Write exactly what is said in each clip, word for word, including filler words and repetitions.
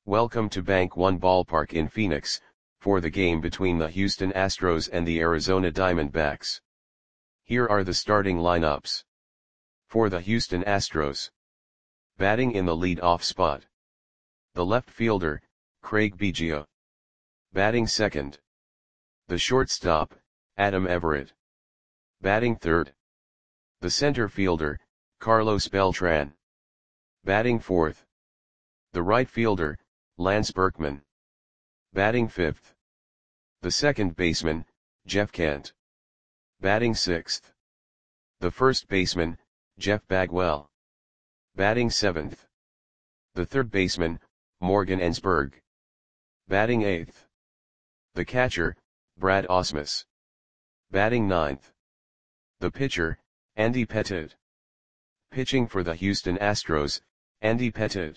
Welcome to Bank One Ballpark in Phoenix, for the game between the Houston Astros and the Arizona Diamondbacks. Here are the starting lineups. For the Houston Astros. Batting in the lead-off spot. The left fielder, Craig Biggio. Batting second. The shortstop, Adam Everett. Batting third. The center fielder, Carlos Beltran. Batting fourth. The right fielder, Lance Berkman. Batting fifth. The second baseman, Jeff Kent. Batting sixth. The first baseman, Jeff Bagwell. Batting seventh. The third baseman, Morgan Ensberg. Batting eighth. The catcher, Brad Ausmus. Batting ninth. The pitcher, Andy Pettitte. Pitching for the Houston Astros, Andy Pettitte.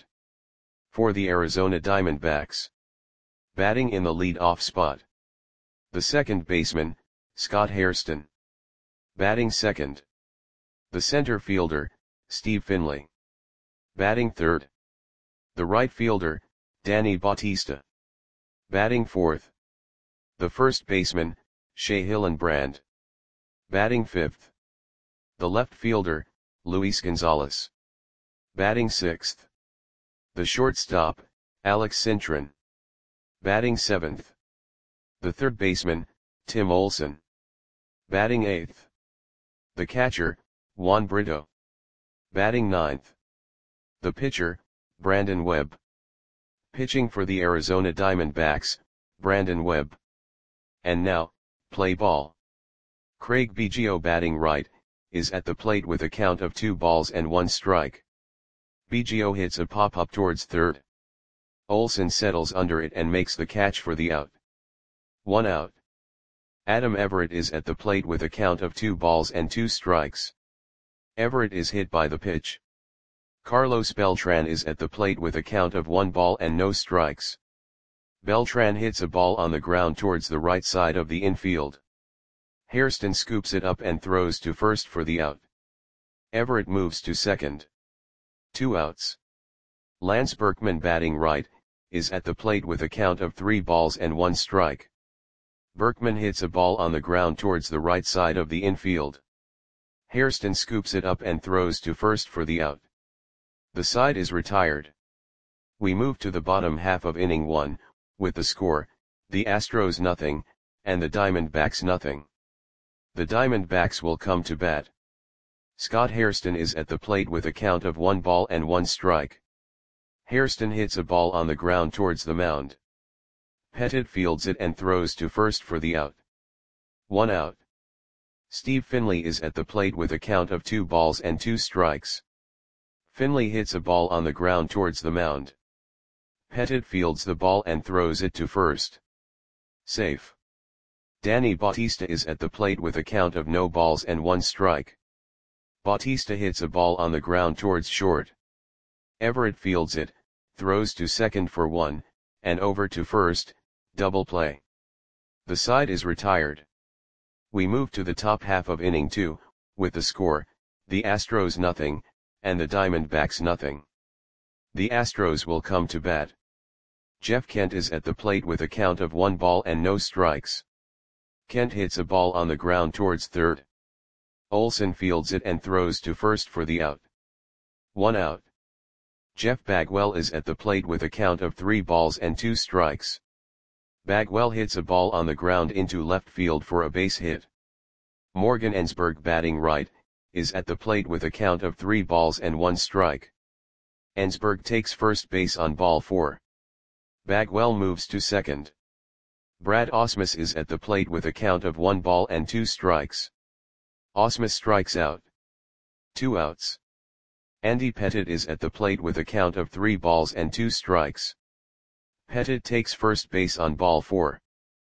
For the Arizona Diamondbacks. Batting in the lead-off spot. The second baseman, Scott Hairston. Batting second. The center fielder, Steve Finley. Batting third. The right fielder, Danny Bautista. Batting fourth. The first baseman, Shea Hillenbrand. Batting fifth. The left fielder, Luis Gonzalez. Batting sixth. The shortstop, Alex Cintron. Batting seventh. The third baseman, Tim Olson. Batting eighth. The catcher, Juan Brito. Batting ninth. The pitcher, Brandon Webb. Pitching for the Arizona Diamondbacks, Brandon Webb. And now, play ball. Craig Biggio batting right, is at the plate with a count of two balls and one strike. Biggio hits a pop-up towards third. Olson settles under it and makes the catch for the out. One out. Adam Everett is at the plate with a count of two balls and two strikes. Everett is hit by the pitch. Carlos Beltran is at the plate with a count of one ball and no strikes. Beltran hits a ball on the ground towards the right side of the infield. Hairston scoops it up and throws to first for the out. Everett moves to second. Two outs. Lance Berkman batting right, is at the plate with a count of three balls and one strike. Berkman hits a ball on the ground towards the right side of the infield. Hairston scoops it up and throws to first for the out. The side is retired. We move to the bottom half of inning one, with the score, the Astros nothing, and the Diamondbacks nothing. The Diamondbacks will come to bat. Scott Hairston is at the plate with a count of one ball and one strike. Hairston hits a ball on the ground towards the mound. Pettitte fields it and throws to first for the out. One out. Steve Finley is at the plate with a count of two balls and two strikes. Finley hits a ball on the ground towards the mound. Pettitte fields the ball and throws it to first. Safe. Danny Bautista is at the plate with a count of no balls and one strike. Bautista hits a ball on the ground towards short. Everett fields it, throws to second for one, and over to first, double play. The side is retired. We move to the top half of inning two, with the score, the Astros nothing, and the Diamondbacks nothing. The Astros will come to bat. Jeff Kent is at the plate with a count of one ball and no strikes. Kent hits a ball on the ground towards third. Olson fields it and throws to first for the out. One out. Jeff Bagwell is at the plate with a count of three balls and two strikes. Bagwell hits a ball on the ground into left field for a base hit. Morgan Ensberg batting right, is at the plate with a count of three balls and one strike. Ensberg takes first base on ball four. Bagwell moves to second. Brad Ausmus is at the plate with a count of one ball and two strikes. Ausmus strikes out. Two outs. Andy Pettitte is at the plate with a count of three balls and two strikes. Pettitte takes first base on ball four.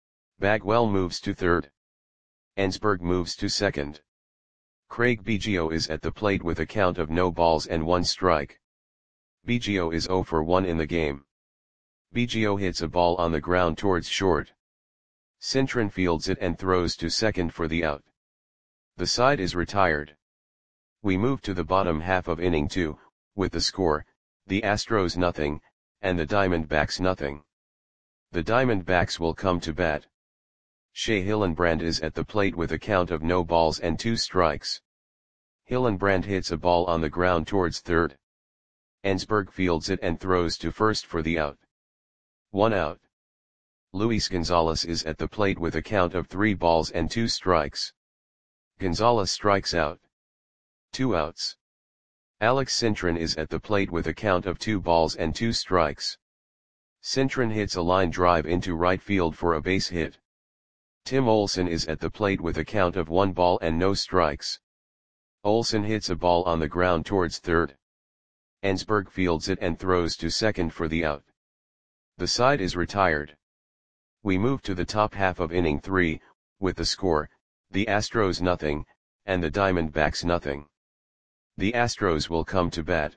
Bagwell moves to third. Ensberg moves to second. Craig Biggio is at the plate with a count of no balls and one strike. Biggio is zero for one in the game. Biggio hits a ball on the ground towards short. Cintron fields it and throws to second for the out. The side is retired. We move to the bottom half of inning two, with the score, the Astros nothing, and the Diamondbacks nothing. The Diamondbacks will come to bat. Shea Hillenbrand is at the plate with a count of no balls and two strikes. Hillenbrand hits a ball on the ground towards third. Ensberg fields it and throws to first for the out. One out. Luis Gonzalez is at the plate with a count of three balls and two strikes. Gonzalez strikes out. Two outs. Alex Cintron is at the plate with a count of two balls and two strikes. Cintron hits a line drive into right field for a base hit. Tim Olson is at the plate with a count of one ball and no strikes. Olson hits a ball on the ground towards third. Ensberg fields it and throws to second for the out. The side is retired. We move to the top half of inning three, with the score, the Astros nothing, and the Diamondbacks nothing. The Astros will come to bat.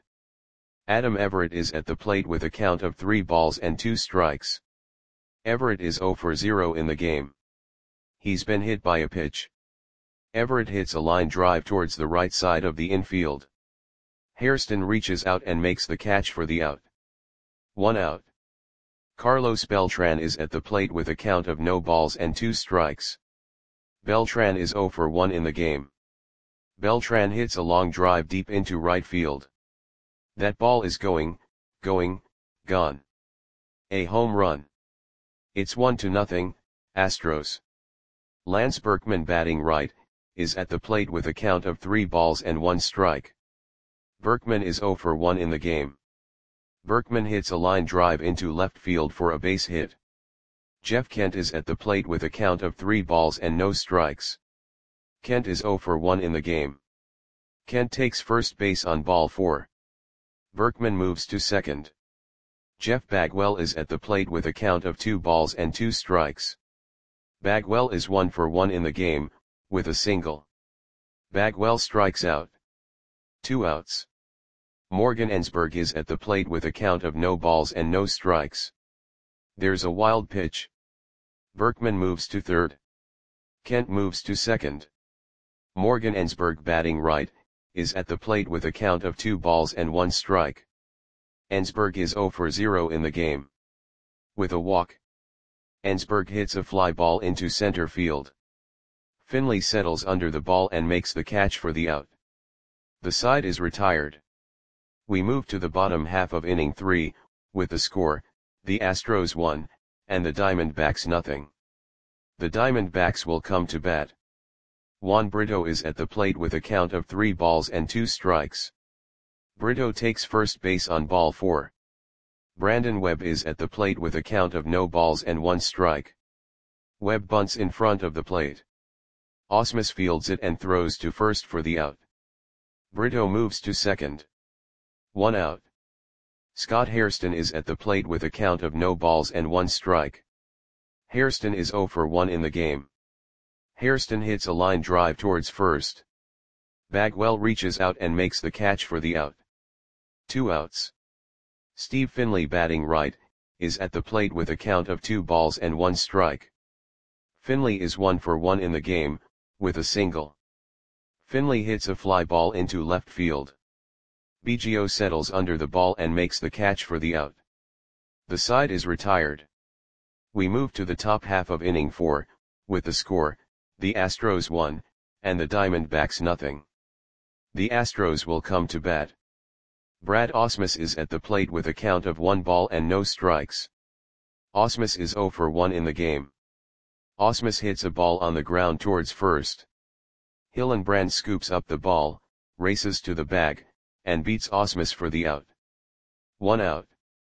Adam Everett is at the plate with a count of three balls and two strikes. Everett is zero for zero in the game. He's been hit by a pitch. Everett hits a line drive towards the right side of the infield. Hairston reaches out and makes the catch for the out. One out. Carlos Beltran is at the plate with a count of no balls and two strikes. Beltran is zero for one in the game. Beltran hits a long drive deep into right field. That ball is going, going, gone. A home run. It's one to nothing, Astros. Lance Berkman batting right, is at the plate with a count of three balls and one strike. Berkman is zero for one in the game. Berkman hits a line drive into left field for a base hit. Jeff Kent is at the plate with a count of three balls and no strikes. Kent is zero for one in the game. Kent takes first base on ball four. Berkman moves to second. Jeff Bagwell is at the plate with a count of two balls and two strikes. Bagwell is one for one in the game, with a single. Bagwell strikes out. Two outs. Morgan Ensberg is at the plate with a count of no balls and no strikes. There's a wild pitch. Berkman moves to third. Kent moves to second. Morgan Ensberg batting right, is at the plate with a count of two balls and one strike. Ensberg is zero for zero in the game. With a walk. Ensberg hits a fly ball into center field. Finley settles under the ball and makes the catch for the out. The side is retired. We move to the bottom half of inning three, with the score, the Astros one, and the Diamondbacks nothing. The Diamondbacks will come to bat. Juan Brito is at the plate with a count of three balls and two strikes. Brito takes first base on ball four. Brandon Webb is at the plate with a count of no balls and one strike. Webb bunts in front of the plate. Ausmus fields it and throws to first for the out. Brito moves to second. One out. Scott Hairston is at the plate with a count of no balls and one strike. Hairston is zero for one in the game. Hairston hits a line drive towards first. Bagwell reaches out and makes the catch for the out. Two outs. Steve Finley batting right, is at the plate with a count of two balls and one strike. Finley is one for one in the game, with a single. Finley hits a fly ball into left field. Biggio settles under the ball and makes the catch for the out. The side is retired. We move to the top half of inning four, with the score, the Astros one, and the Diamondbacks nothing. The Astros will come to bat. Brad Ausmus is at the plate with a count of one ball and no strikes. Ausmus is zero for one in the game. Ausmus hits a ball on the ground towards first. Hillenbrand scoops up the ball, races to the bag, and beats Ausmus for the out. One out.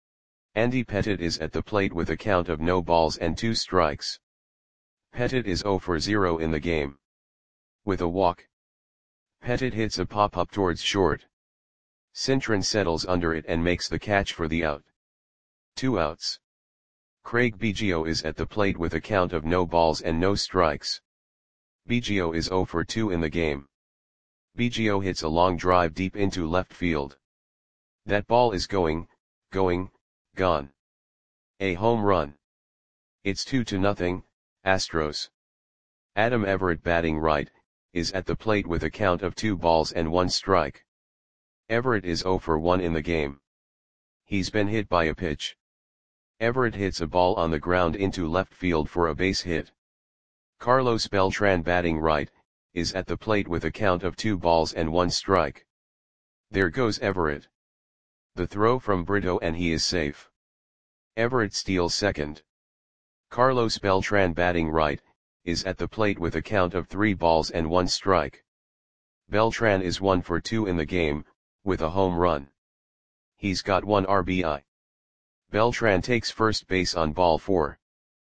Andy Pettitte is at the plate with a count of no balls and two strikes. Pettitte is zero for zero in the game. With a walk. Pettitte hits a pop-up towards short. Cintron settles under it and makes the catch for the out. Two outs. Craig Biggio is at the plate with a count of no balls and no strikes. Biggio is zero for two in the game. Biggio hits a long drive deep into left field. That ball is going, going, gone. A home run. It's two to nothing, Astros. Adam Everett batting right, is at the plate with a count of two balls and one strike. Everett is zero for one in the game. He's been hit by a pitch. Everett hits a ball on the ground into left field for a base hit. Carlos Beltran, batting right, is at the plate with a count of two balls and one strike. There goes Everett. The throw from Brito and he is safe. Everett steals second. Carlos Beltran, batting right, is at the plate with a count of three balls and one strike. Beltran is one for two in the game, with a home run. He's got one R B I. Beltran takes first base on ball four.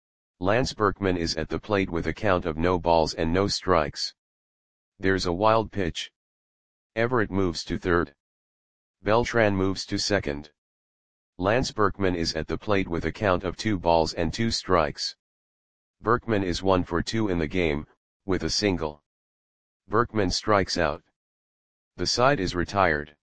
Lance Berkman is at the plate with a count of no balls and no strikes. There's a wild pitch. Everett moves to third. Beltran moves to second. Lance Berkman is at the plate with a count of two balls and two strikes. Berkman is one for two in the game, with a single. Berkman strikes out. The side is retired.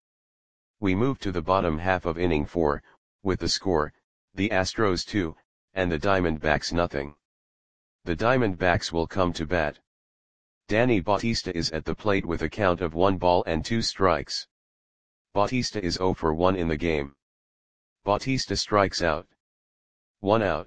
We move to the bottom half of inning four, with the score, the Astros two, and the Diamondbacks nothing. The Diamondbacks will come to bat. Danny Bautista is at the plate with a count of one ball and two strikes. Bautista is zero for one in the game. Bautista strikes out. One out.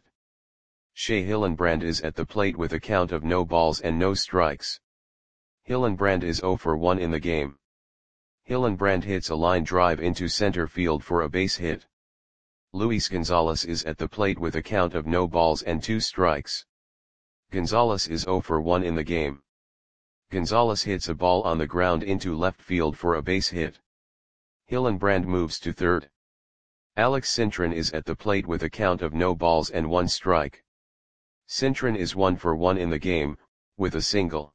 Shea Hillenbrand is at the plate with a count of no balls and no strikes. Hillenbrand is zero for one in the game. Hillenbrand hits a line drive into center field for a base hit. Luis Gonzalez is at the plate with a count of no balls and two strikes. Gonzalez is zero for one in the game. Gonzalez hits a ball on the ground into left field for a base hit. Hillenbrand moves to third. Alex Cintron is at the plate with a count of no balls and one strike. Cintron is one for one in the game, with a single.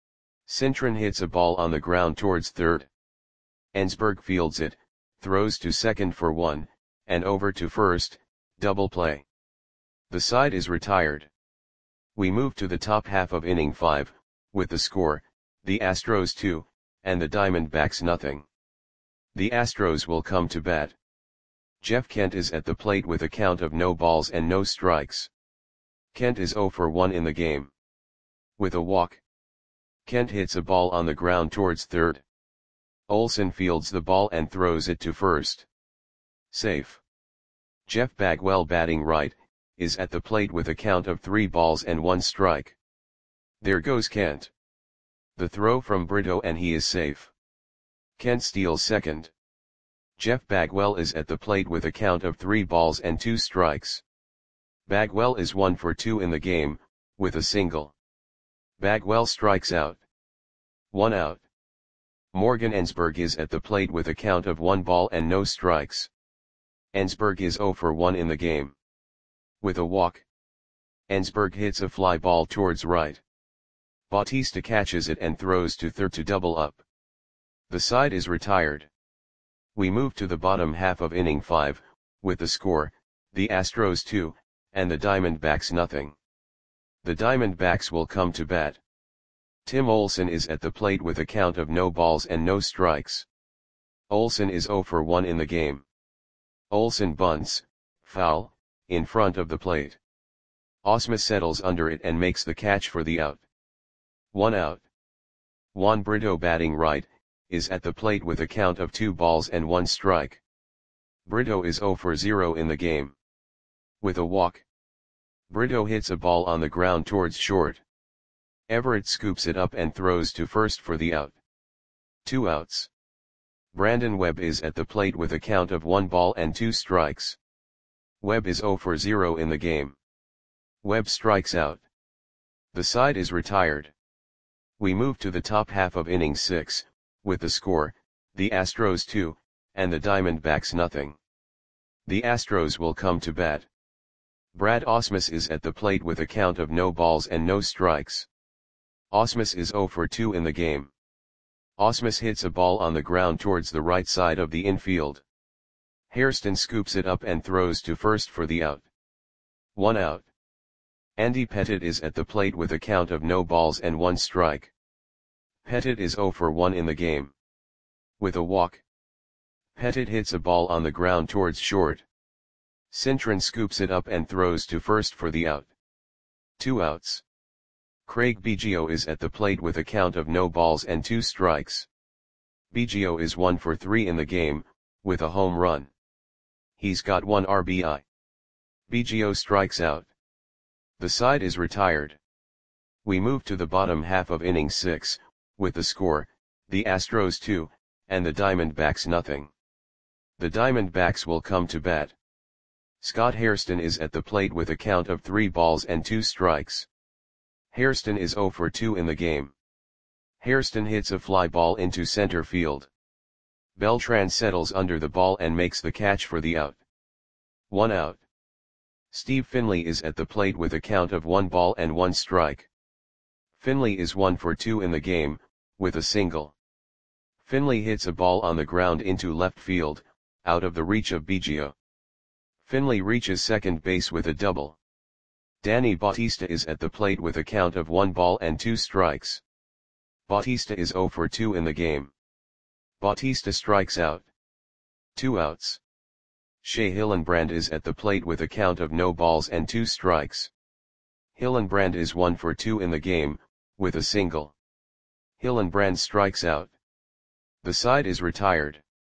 Cintron hits a ball on the ground towards third. Ensberg fields it, throws to second for one, and over to first, double play. The side is retired. We move to the top half of inning five, with the score, the Astros two, and the Diamondbacks nothing. The Astros will come to bat. Jeff Kent is at the plate with a count of no balls and no strikes. Kent is zero for one in the game. With a walk. Kent hits a ball on the ground towards third. Olson fields the ball and throws it to first. Safe. Jeff Bagwell, batting right, is at the plate with a count of three balls and one strike. There goes Kent. The throw from Brito and he is safe. Kent steals second. Jeff Bagwell is at the plate with a count of three balls and two strikes. Bagwell is one for two in the game, with a single. Bagwell strikes out. One out. Morgan Ensberg is at the plate with a count of one ball and no strikes. Ensberg is zero for one in the game. With a walk. Ensberg hits a fly ball towards right. Bautista catches it and throws to third to double up. The side is retired. We move to the bottom half of inning five, with the score, the Astros two, and the Diamondbacks nothing. The Diamondbacks will come to bat. Tim Olson is at the plate with a count of no balls and no strikes. Olson is zero for one in the game. Olson bunts, foul, in front of the plate. Osma settles under it and makes the catch for the out. One out. Juan Brito, batting right, is at the plate with a count of two balls and one strike. Brito is zero for zero in the game. With a walk. Brito hits a ball on the ground towards short. Everett scoops it up and throws to first for the out. Two outs. Brandon Webb is at the plate with a count of one ball and two strikes. Webb is zero for zero in the game. Webb strikes out. The side is retired. We move to the top half of inning six, with the score, the Astros two, and the Diamondbacks nothing. The Astros will come to bat. Brad Ausmus is at the plate with a count of no balls and no strikes. Ausmus is zero for two in the game. Ausmus hits a ball on the ground towards the right side of the infield. Hairston scoops it up and throws to first for the out. One out. Andy Pettitte is at the plate with a count of no balls and one strike. Pettitte is zero for one in the game. With a walk. Pettitte hits a ball on the ground towards short. Cintron scoops it up and throws to first for the out. Two outs. Craig Biggio is at the plate with a count of no balls and two strikes. Biggio is one for three in the game, with a home run. He's got one R B I. Biggio strikes out. The side is retired. We move to the bottom half of inning six, with the score, the Astros two, and the Diamondbacks nothing. The Diamondbacks will come to bat. Scott Hairston is at the plate with a count of three balls and two strikes. Hairston is oh for two in the game. Hairston hits a fly ball into center field. Beltran settles under the ball and makes the catch for the out. One out. Steve Finley is at the plate with a count of one ball and one strike. Finley is one for two in the game, with a single. Finley hits a ball on the ground into left field, out of the reach of Biggio. Finley reaches second base with a double. Danny Bautista is at the plate with a count of one ball and two strikes. Bautista is oh for two in the game. Bautista strikes out. Two outs. Shea Hillenbrand is at the plate with a count of no balls and two strikes. Hillenbrand is one for two in the game, with a single. Hillenbrand strikes out. The side is retired.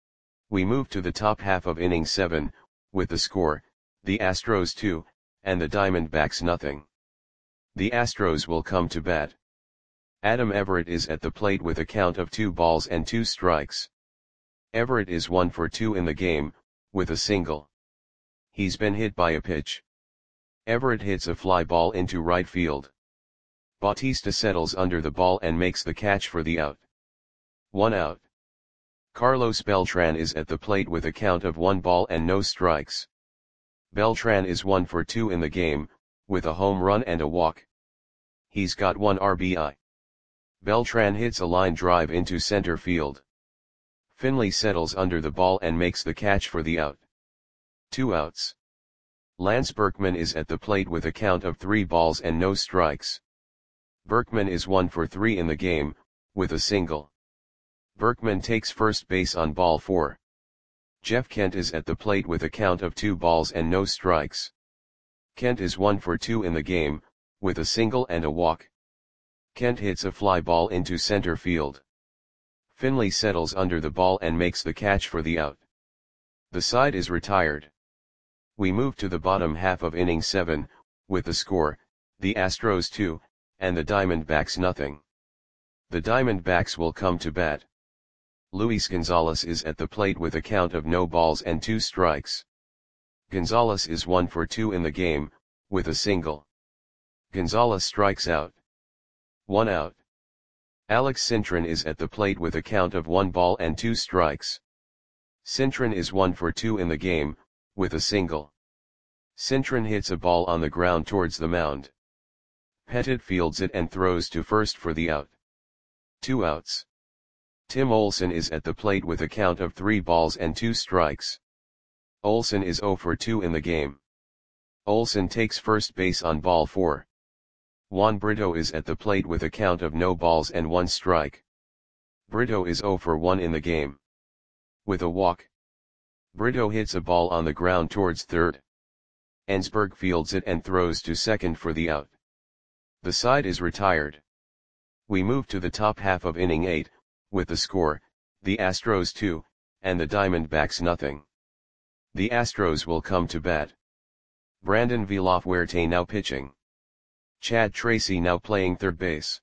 We move to the top half of inning seven, with the score, the Astros two, and the Diamondbacks nothing. The Astros will come to bat. Adam Everett is at the plate with a count of two balls and two strikes. Everett is one for two in the game, with a single. He's been hit by a pitch. Everett hits a fly ball into right field. Bautista settles under the ball and makes the catch for the out. One out. Carlos Beltran is at the plate with a count of one ball and no strikes. Beltran is one for two in the game, with a home run and a walk. He's got one R B I. Beltran hits a line drive into center field. Finley settles under the ball and makes the catch for the out. Two outs. Lance Berkman is at the plate with a count of three balls and no strikes. Berkman is one for three in the game, with a single. Berkman takes first base on ball four. Jeff Kent is at the plate with a count of two balls and no strikes. Kent is one for two in the game, with a single and a walk. Kent hits a fly ball into center field. Finley settles under the ball and makes the catch for the out. The side is retired. We move to the bottom half of inning seven, with the score, the Astros two, and the Diamondbacks nothing. The Diamondbacks will come to bat. Luis Gonzalez is at the plate with a count of no balls and two strikes. Gonzalez is one for two in the game, with a single. Gonzalez strikes out. One out. Alex Cintron is at the plate with a count of one ball and two strikes. Cintron is one for two in the game, with a single. Cintron hits a ball on the ground towards the mound. Pettit fields it and throws to first for the out. Two outs. Tim Olson is at the plate with a count of three balls and two strikes. Olson is oh for two in the game. Olson takes first base on ball four. Juan Brito is at the plate with a count of no balls and one strike. Brito is oh for one in the game. With a walk. Brito hits a ball on the ground towards third. Ensberg fields it and throws to second for the out. The side is retired. We move to the top half of inning eight, with the score, the Astros two, and the Diamondbacks nothing. The Astros will come to bat. Brandon Villafuerte now pitching. Chad Tracy now playing third base.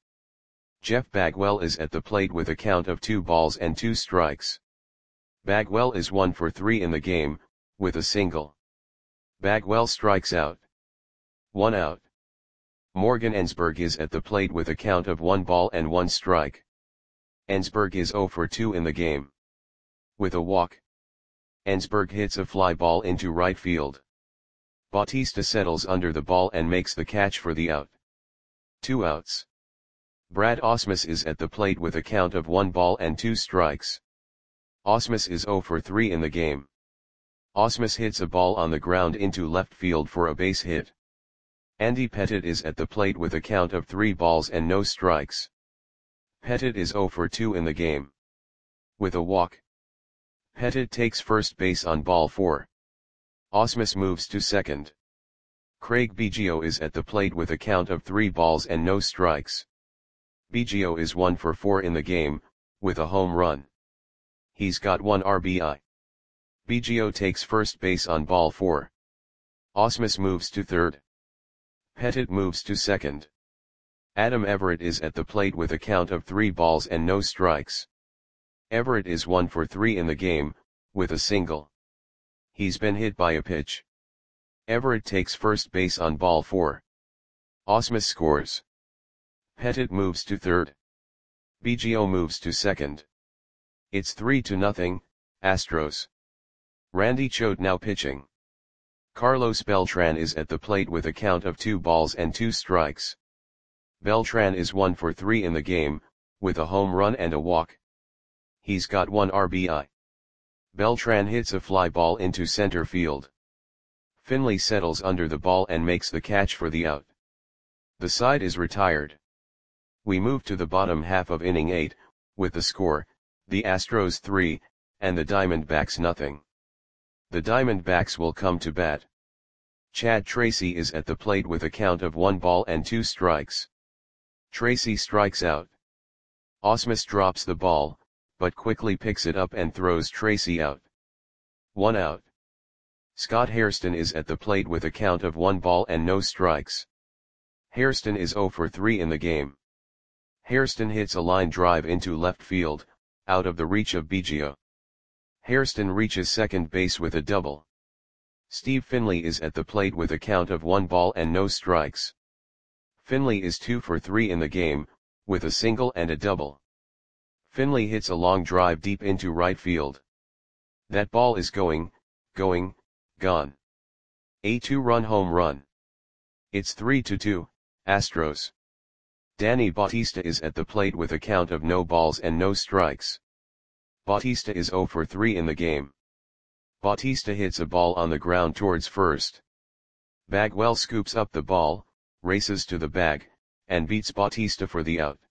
Jeff Bagwell is at the plate with a count of two balls and two strikes. Bagwell is one for three in the game, with a single. Bagwell strikes out. One out. Morgan Ensberg is at the plate with a count of one ball and one strike. Ensberg is oh for two in the game. With a walk. Ensberg hits a fly ball into right field. Bautista settles under the ball and makes the catch for the out. Two outs. Brad Ausmus is at the plate with a count of one ball and two strikes. Ausmus is oh for three in the game. Ausmus hits a ball on the ground into left field for a base hit. Andy Pettit is at the plate with a count of three balls and no strikes. Pettit is oh for two in the game. With a walk. Pettit takes first base on ball four. Ausmus moves to second. Craig Biggio is at the plate with a count of three balls and no strikes. Biggio is one for four in the game, with a home run. He's got one R B I. Biggio takes first base on ball four. Ausmus moves to third. Pettit moves to second. Adam Everett is at the plate with a count of three balls and no strikes. Everett is one for three in the game, with a single. He's been hit by a pitch. Everett takes first base on ball four. Ausmus scores. Pettit moves to third. Biggio moves to second. It's three to nothing, Astros. Randy Choate now pitching. Carlos Beltran is at the plate with a count of two balls and two strikes. Beltran is one for three in the game, with a home run and a walk. He's got one R B I. Beltran hits a fly ball into center field. Finley settles under the ball and makes the catch for the out. The side is retired. We move to the bottom half of inning eight, with the score, the Astros three, and the Diamondbacks nothing. The Diamondbacks will come to bat. Chad Tracy is at the plate with a count of one ball and two strikes. Tracy strikes out. Ausmus drops the ball, but quickly picks it up and throws Tracy out. One out. Scott Hairston is at the plate with a count of one ball and no strikes. Hairston is zero for three in the game. Hairston hits a line drive into left field, out of the reach of Biggio. Hairston reaches second base with a double. Steve Finley is at the plate with a count of one ball and no strikes. Finley is two for three in the game, with a single and a double. Finley hits a long drive deep into right field. That ball is going, going, gone. A two-run home run. It's three to two, Astros. Danny Bautista is at the plate with a count of no balls and no strikes. Bautista is zero for three in the game. Bautista hits a ball on the ground towards first. Bagwell scoops up the ball, races to the bag, and beats Bautista for the out.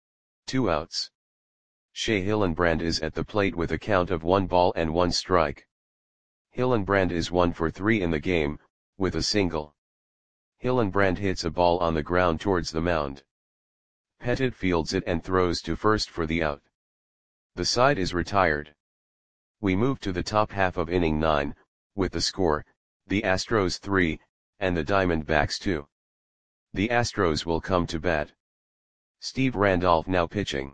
Two outs. Shea Hillenbrand is at the plate with a count of one ball and one strike. Hillenbrand is one for three in the game, with a single. Hillenbrand hits a ball on the ground towards the mound. Pettit fields it and throws to first for the out. The side is retired. We move to the top half of inning nine, with the score, the Astros three, and the Diamondbacks two. The Astros will come to bat. Steve Randolph now pitching.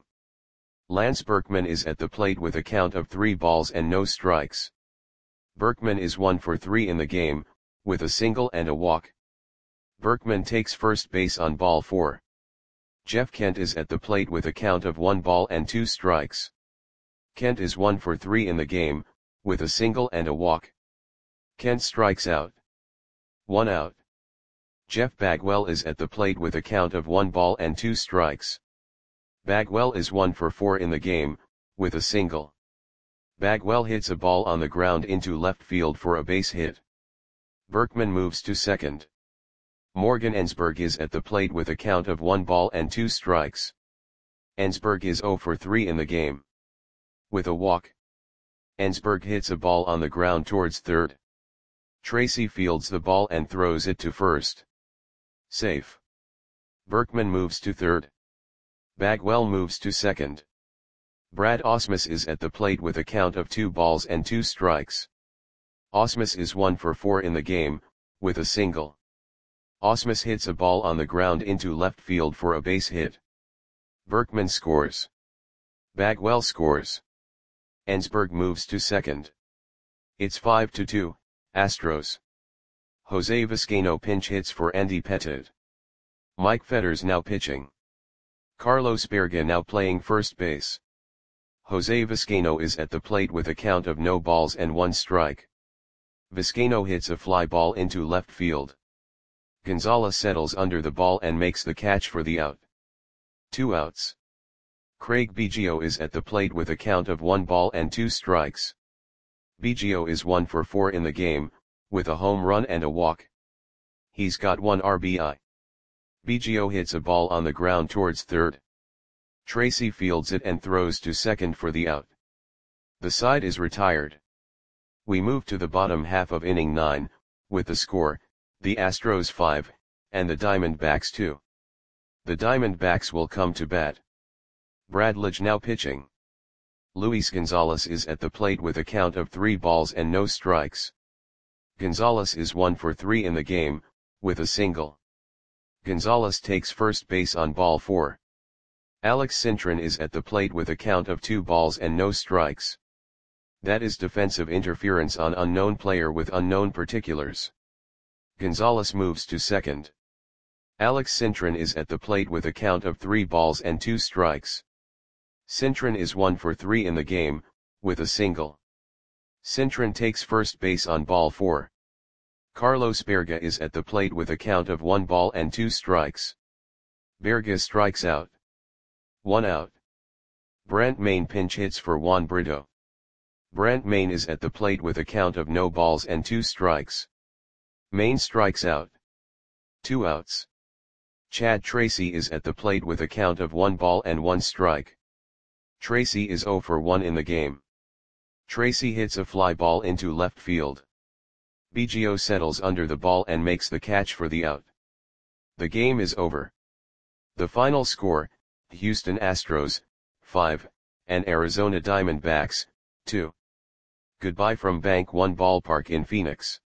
Lance Berkman is at the plate with a count of three balls and no strikes. Berkman is one for three in the game, with a single and a walk. Berkman takes first base on ball four. Jeff Kent is at the plate with a count of one ball and two strikes. Kent is one for three in the game, with a single and a walk. Kent strikes out. One out. Jeff Bagwell is at the plate with a count of one ball and two strikes. Bagwell is one for four in the game, with a single. Bagwell hits a ball on the ground into left field for a base hit. Berkman moves to second. Morgan Ensberg is at the plate with a count of one ball and two strikes. Ensberg is zero for three in the game. With a walk. Ensberg hits a ball on the ground towards third. Tracy fields the ball and throws it to first. Safe. Berkman moves to third. Bagwell moves to second. Brad Ausmus is at the plate with a count of two balls and two strikes. Ausmus is one for four in the game, with a single. Ausmus hits a ball on the ground into left field for a base hit. Berkman scores. Bagwell scores. Ensberg moves to second. It's five to two, Astros. Jose Vizcaino pinch hits for Andy Pettit. Mike Fetters now pitching. Carlos Berga now playing first base. Jose Vizcaino is at the plate with a count of no balls and one strike. Vizcaino hits a fly ball into left field. Gonzalez settles under the ball and makes the catch for the out. Two outs. Craig Biggio is at the plate with a count of one ball and two strikes. Biggio is one for four in the game, with a home run and a walk. He's got one R B I. Biggio hits a ball on the ground towards third. Tracy fields it and throws to second for the out. The side is retired. We move to the bottom half of inning nine, with the score, the Astros five, and the Diamondbacks two. The Diamondbacks will come to bat. Brad Lidge now pitching. Luis Gonzalez is at the plate with a count of three balls and no strikes. Gonzalez is one for three in the game, with a single. Gonzalez takes first base on ball four. Alex Cintron is at the plate with a count of two balls and no strikes. That is defensive interference on unknown player with unknown particulars. Gonzalez moves to second. Alex Cintron is at the plate with a count of three balls and two strikes. Cintron is one for three in the game, with a single. Cintron takes first base on ball four. Carlos Berga is at the plate with a count of one ball and two strikes. Berga strikes out. One out. Brant Main pinch hits for Juan Brito. Brant Main is at the plate with a count of no balls and two strikes. Main strikes out. Two outs. Chad Tracy is at the plate with a count of one ball and one strike. Tracy is zero for one in the game. Tracy hits a fly ball into left field. Biggio settles under the ball and makes the catch for the out. The game is over. The final score, Houston Astros, five, and Arizona Diamondbacks, two. Goodbye from Bank One Ballpark in Phoenix.